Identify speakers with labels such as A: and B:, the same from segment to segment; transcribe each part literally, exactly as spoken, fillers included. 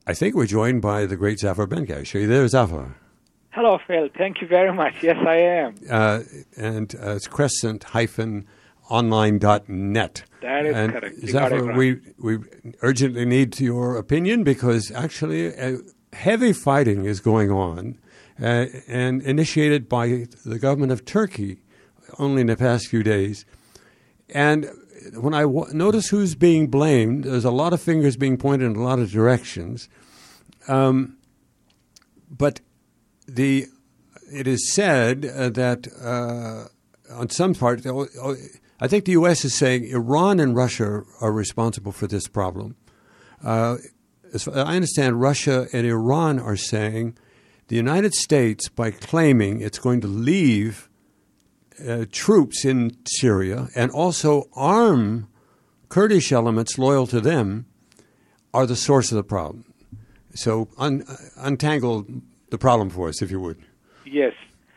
A: I think we're joined by the great Zafar Benkash. Are you there, Zafar?
B: Hello, Phil. Thank you very much. Yes, I am.
A: Uh, and uh, it's crescent dash online dot net.
B: That is
A: and
B: correct. You
A: Zafar,
B: got it right.
A: we, we urgently need your opinion because actually uh, heavy fighting is going on uh, and initiated by the government of Turkey only in the past few days. And when I w- notice who's being blamed, there's a lot of fingers being pointed in a lot of directions. Um, but the it is said uh, that uh, on some part, I think the U S is saying Iran and Russia are responsible for this problem. Uh, as I understand, Russia and Iran are saying the United States, by claiming it's going to leave uh, troops in Syria and also arm Kurdish elements loyal to them, are the source of the problem. So un- untangle the problem for us, if you would.
B: Yes.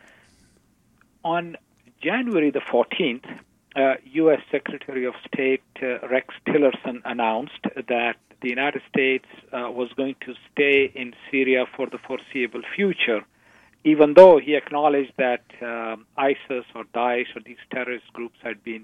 B: On January the fourteenth, uh, U S Secretary of State uh, Rex Tillerson announced that the United States uh, was going to stay in Syria for the foreseeable future, even though he acknowledged that um, ISIS or Daesh or these terrorist groups had been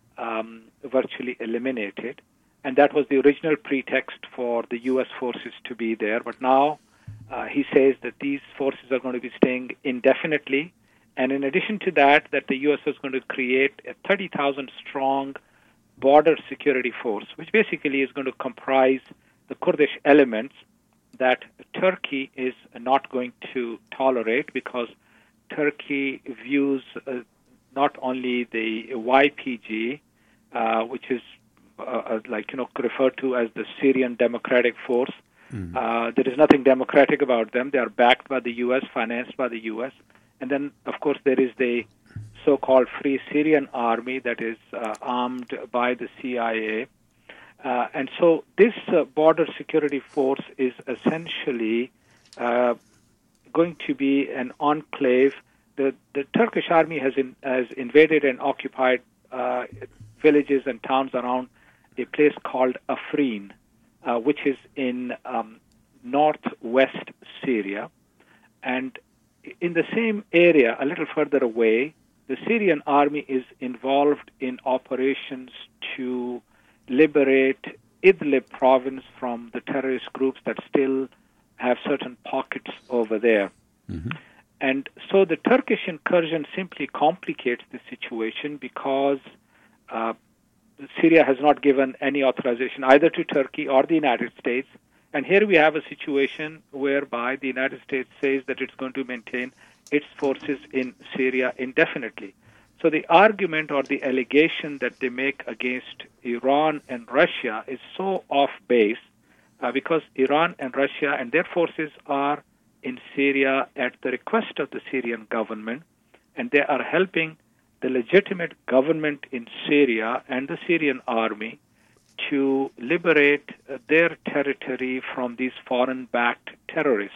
B: um, virtually eliminated. And that was the original pretext for the U S forces to be there. But now uh, he says that these forces are going to be staying indefinitely. And in addition to that, that the U S is going to create a thirty thousand strong border security force, which basically is going to comprise the Kurdish elements that Turkey is not going to tolerate, because Turkey views uh, not only the Y P G, uh, which is uh, like, you know, referred to as the Syrian Democratic Force. Mm-hmm. Uh, there is nothing democratic about them. They are backed by the U S, financed by the U S. And then, of course, there is the so-called Free Syrian Army that is uh, armed by the C I A. Uh, and so this uh, border security force is essentially uh, going to be an enclave. The, the Turkish army has, in, has invaded and occupied uh, villages and towns around a place called Afrin, uh, which is in um, northwest Syria. And in the same area, a little further away, the Syrian army is involved in operations to liberate Idlib province from the terrorist groups that still have certain pockets over there. Mm-hmm. And so the Turkish incursion simply complicates the situation because uh, Syria has not given any authorization either to Turkey or the United States. And here we have a situation whereby the United States says that it's going to maintain its forces in Syria indefinitely. So the argument or the allegation that they make against Iran and Russia is so off base uh, because Iran and Russia and their forces are in Syria at the request of the Syrian government, and they are helping the legitimate government in Syria and the Syrian army to liberate uh, their territory from these foreign-backed terrorists.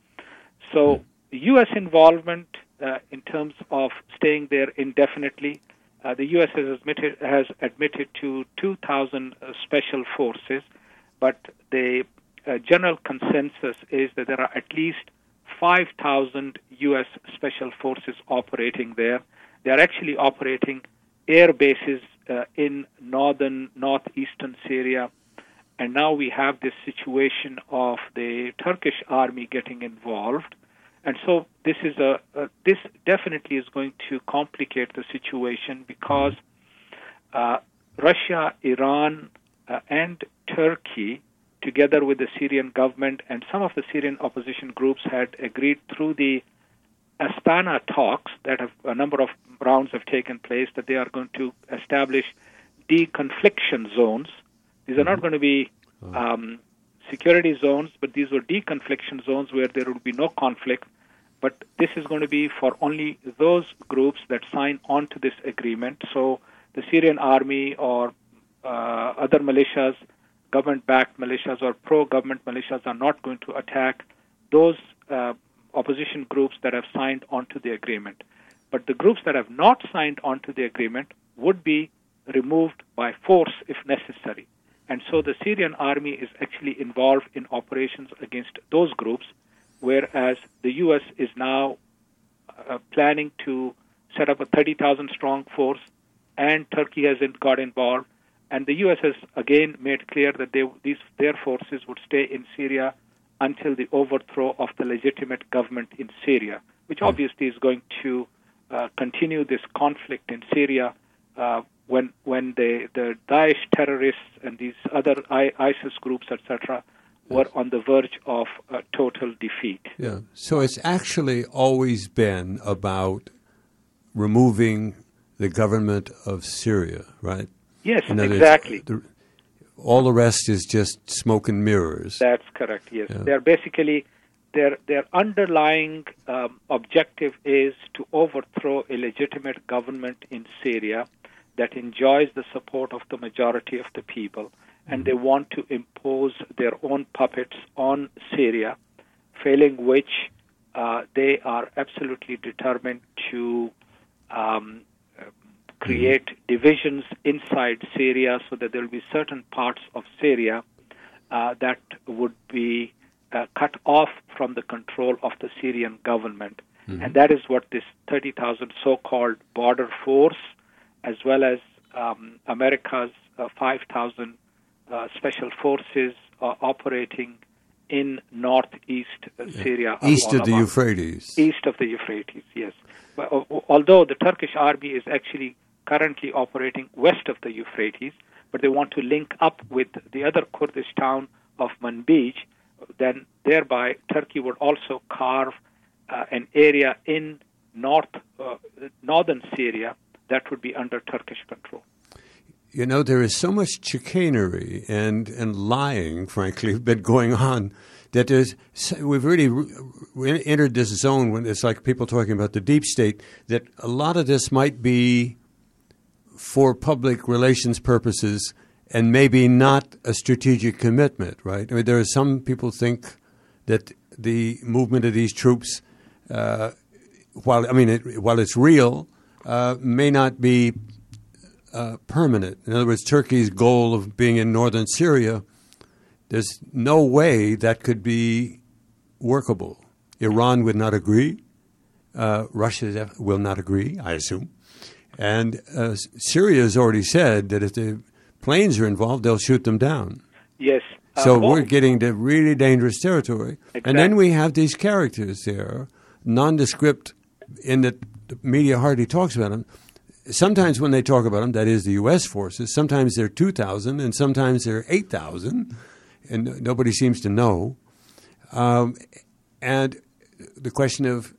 B: So U S involvement uh, in terms of staying there indefinitely, uh, the U S has admitted, has admitted to two thousand uh, special forces, but the uh, general consensus is that there are at least five thousand U S special forces operating there. They are actually operating air bases uh, in northern, northeastern Syria. And now we have this situation of the Turkish army getting involved. And so this is a, a this definitely is going to complicate the situation because uh, Russia, Iran, uh, and Turkey, together with the Syrian government and some of the Syrian opposition groups, had agreed through the Astana talks that have, a number of rounds have taken place, that they are going to establish deconfliction zones. These are not going to be um, security zones, but these were deconfliction zones where there will be no conflict. But this is going to be for only those groups that sign on to this agreement. So the Syrian army or uh, other militias, government-backed militias or pro-government militias, are not going to attack those uh, opposition groups that have signed onto the agreement. But the groups that have not signed onto the agreement would be removed by force if necessary. And so the Syrian army is actually involved in operations against those groups, whereas the U S is now uh, planning to set up a thirty thousand strong force, and Turkey hasn't got involved. And the U S has again made clear that they, these their forces would stay in Syria until the overthrow of the legitimate government in Syria, which obviously is going to uh, continue this conflict in Syria uh, when when the, the Daesh terrorists and these other I, ISIS groups, et cetera, were on the verge of uh, total defeat.
A: Yeah. So it's actually always been about removing the government of Syria, right?
B: Yes,
A: In other
B: exactly.
A: words, the, all the rest is just smoke and mirrors.
B: That's correct, yes.
A: Yeah.
B: They're basically, their their underlying um, objective is to overthrow a legitimate government in Syria that enjoys the support of the majority of the people, and they want to impose their own puppets on Syria, failing which uh, they are absolutely determined to um, create mm-hmm. divisions inside Syria so that there will be certain parts of Syria uh, that would be uh, cut off from the control of the Syrian government. Mm-hmm. And that is what this thirty thousand so-called border force, as well as um, America's uh, five thousand uh, special forces are operating in northeast uh, Syria.
A: East of the Euphrates.
B: East of the Euphrates, yes. Well, although the Turkish army is actually currently operating west of the Euphrates, but they want to link up with the other Kurdish town of Manbij, then thereby Turkey would also carve uh, an area in north uh, northern Syria that would be under Turkish control.
A: You know, there is so much chicanery and, and lying, frankly, been going on that there's, we've really re- entered this zone when it's like people talking about the deep state, that a lot of this might be for public relations purposes and maybe not a strategic commitment, right? I mean, there are some people think that the movement of these troops, uh, while I mean, it, while it's real, uh, may not be uh, permanent. In other words, Turkey's goal of being in northern Syria, there's no way that could be workable. Iran would not agree. Uh, Russia will not agree, I assume. And uh, Syria has already said that if the planes are involved, they'll shoot them down.
B: Yes. Uh,
A: so
B: well,
A: we're getting to really dangerous territory.
B: Exactly.
A: And then we have these characters there, nondescript, in that the media hardly talks about them. Sometimes when they talk about them, that is the U S forces, sometimes they're two thousand and sometimes they're eight thousand, and nobody seems to know. Um, and the question of,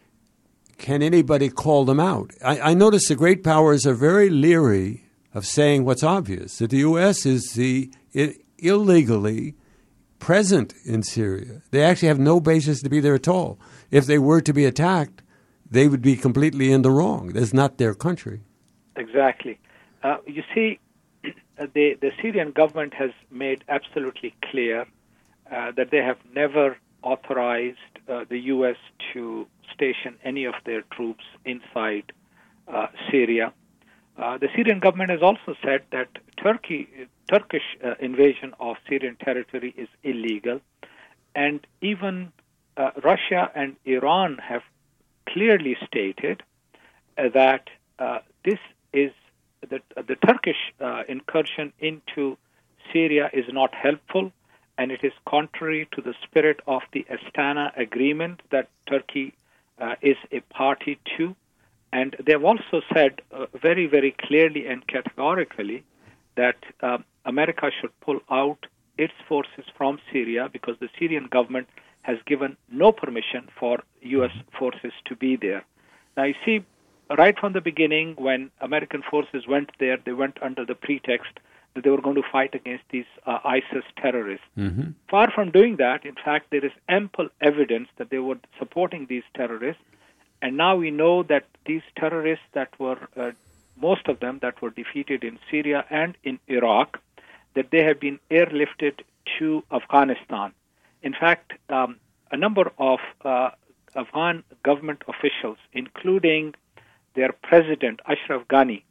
A: can anybody call them out? I, I notice the great powers are very leery of saying what's obvious, that the U S is the I- illegally present in Syria. They actually have no basis to be there at all. If they were to be attacked, they would be completely in the wrong. That's not their country.
B: Exactly. Uh, you see, the, the Syrian government has made absolutely clear uh, that they have never authorized uh, the U S to station any of their troops inside uh, Syria. Uh, the Syrian government has also said that Turkey, Turkish uh, invasion of Syrian territory is illegal, and even uh, Russia and Iran have clearly stated uh, that uh, this is that uh, the Turkish uh, incursion into Syria is not helpful, and it is contrary to the spirit of the Astana Agreement that Turkey uh, is a party to. And they've also said uh, very, very clearly and categorically that uh, America should pull out its forces from Syria because the Syrian government has given no permission for U S forces to be there. Now, you see, right from the beginning, when American forces went there, they went under the pretext that they were going to fight against these uh, ISIS terrorists.
A: Mm-hmm.
B: Far from doing that, in fact, there is ample evidence that they were supporting these terrorists. And now we know that these terrorists that were, uh, most of them that were defeated in Syria and in Iraq, that they have been airlifted to Afghanistan. In fact, um, a number of uh, Afghan government officials, including their president, Ashraf Ghani,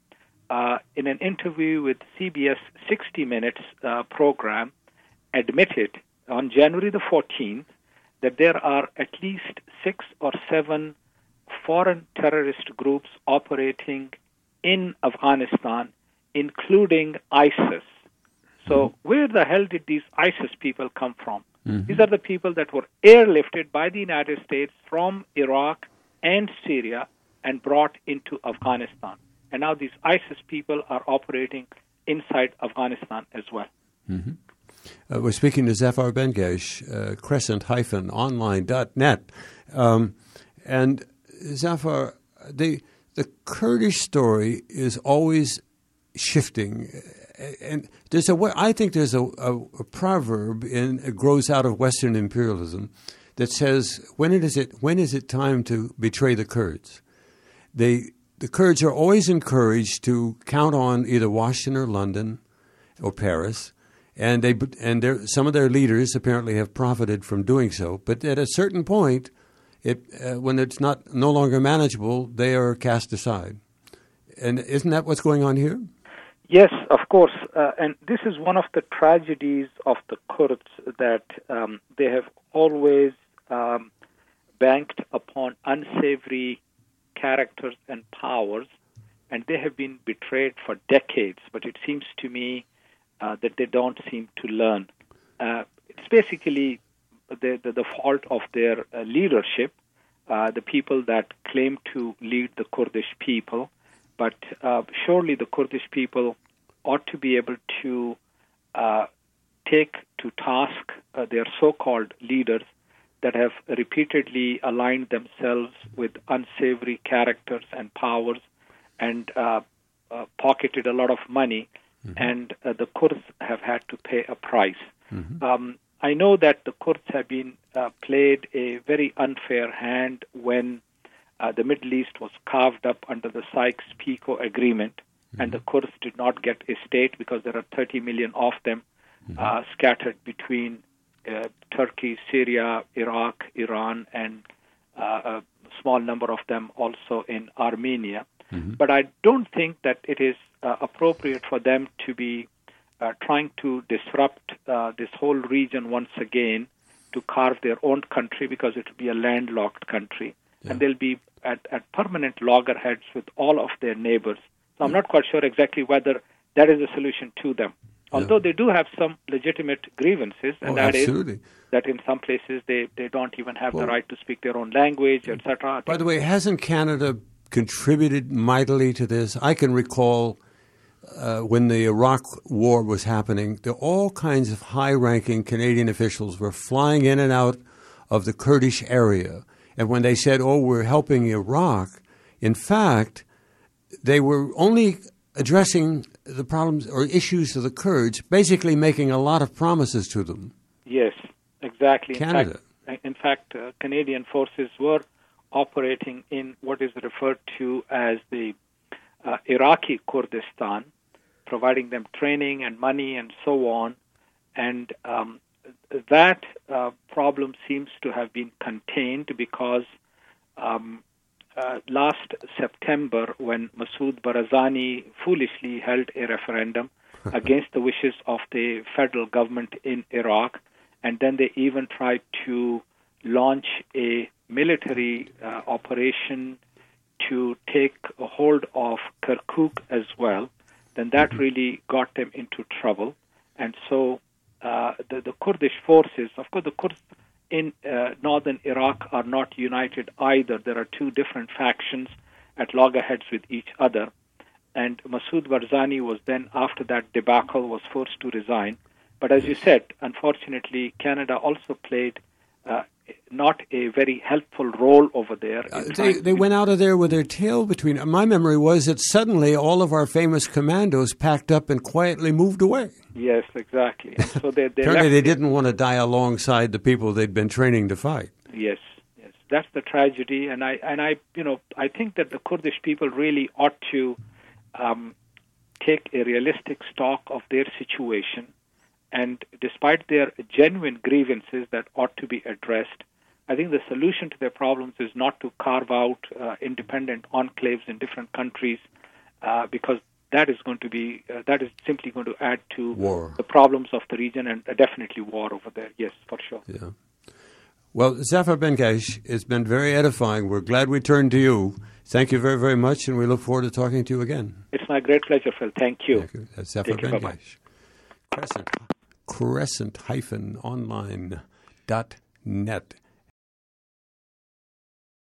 B: uh, in an interview with C B S sixty minutes uh, program, admitted on January the fourteenth that there are at least six or seven foreign terrorist groups operating in Afghanistan, including ISIS. So mm-hmm. where the hell did these ISIS people come from? Mm-hmm. These are the people that were airlifted by the United States from Iraq and Syria and brought into Afghanistan. And now these ISIS people are operating inside Afghanistan as well.
A: Mm-hmm. Uh, we're speaking to Zafar Bengesh, uh, crescent dash online dot net. Um, and Zafar, the, the Kurdish story is always shifting. And there's a, I think there's a, a, a proverb in, it grows out of Western imperialism that says, when is it, when is it time to betray the Kurds? They, the Kurds are always encouraged to count on either Washington or London or Paris, and they and some of their leaders apparently have profited from doing so. But at a certain point, it uh, when it's not no longer manageable, they are cast aside. And isn't that what's going on here?
B: Yes, of course. Uh, and this is one of the tragedies of the Kurds, that um, they have always um, banked upon unsavory characters and powers, and they have been betrayed for decades. But it seems to me uh, that they don't seem to learn. Uh, it's basically the, the, the fault of their uh, leadership, uh, the people that claim to lead the Kurdish people. But uh, surely the Kurdish people ought to be able to uh, take to task uh, their so-called leaders that have repeatedly aligned themselves with unsavory characters and powers and uh, uh, pocketed a lot of money, mm-hmm. and uh, the Kurds have had to pay a price. Mm-hmm. Um, I know that the Kurds have been uh, played a very unfair hand when Uh, the Middle East was carved up under the Sykes-Picot Agreement, mm-hmm. and the Kurds did not get a state because there are thirty million of them mm-hmm. uh, scattered between uh, Turkey, Syria, Iraq, Iran, and uh, a small number of them also in Armenia. Mm-hmm. But I don't think that it is uh, appropriate for them to be uh, trying to disrupt uh, this whole region once again to carve their own country, because it will be a landlocked country. Yeah. And they'll be at, at permanent loggerheads with all of their neighbors. So I'm not quite sure exactly whether that is a solution to them. Although yeah. they do have some legitimate grievances, and
A: oh,
B: that
A: absolutely.
B: is that in some places they, they don't even have well, the right to speak their own language, et cetera.
A: By the way, hasn't Canada contributed mightily to this? I can recall uh, when the Iraq War was happening, there all kinds of high-ranking Canadian officials were flying in and out of the Kurdish area. And when they said, oh, we're helping Iraq, in fact, they were only addressing the problems or issues of the Kurds, basically making a lot of promises to them.
B: Yes, exactly.
A: Canada.
B: In fact, in fact uh, Canadian forces were operating in what is referred to as the uh, Iraqi Kurdistan, providing them training and money and so on. And um, that uh, problem seems to have been contained because um, uh, last September, when Masoud Barzani foolishly held a referendum against the wishes of the federal government in Iraq, and then they even tried to launch a military uh, operation to take a hold of Kirkuk as well, then that really got them into trouble. And so Uh, the, the Kurdish forces, of course, the Kurds in uh, northern Iraq are not united either. There are two different factions at loggerheads with each other. And Masoud Barzani was then, after that debacle, was forced to resign. But as you said, unfortunately, Canada also played uh, not a very helpful role over there.
A: Uh, they they went out of there with their tail between. My memory was that suddenly all of our famous commandos packed up and quietly moved away.
B: Yes, exactly. And so they, they
A: apparently they didn't want to die alongside the people they'd been training to fight.
B: Yes, yes, that's the tragedy. And I and I, you know, I think that the Kurdish people really ought to um, take a realistic stock of their situation. And despite their genuine grievances that ought to be addressed, I think the solution to their problems is not to carve out uh, independent enclaves in different countries, uh, because that is going to be uh, that is simply going to add to
A: war.
B: the problems of the region, and uh, definitely war over there. Yes, for sure.
A: Yeah. Well, Zafar Benkesh, it's been very edifying. We're glad we turned to you. Thank you very, very much, and we look forward to talking to you again.
B: It's my great pleasure, Phil. Thank you.
A: Thank you. That's Zafar Benkesh. Crescent, crescent dash online dot net.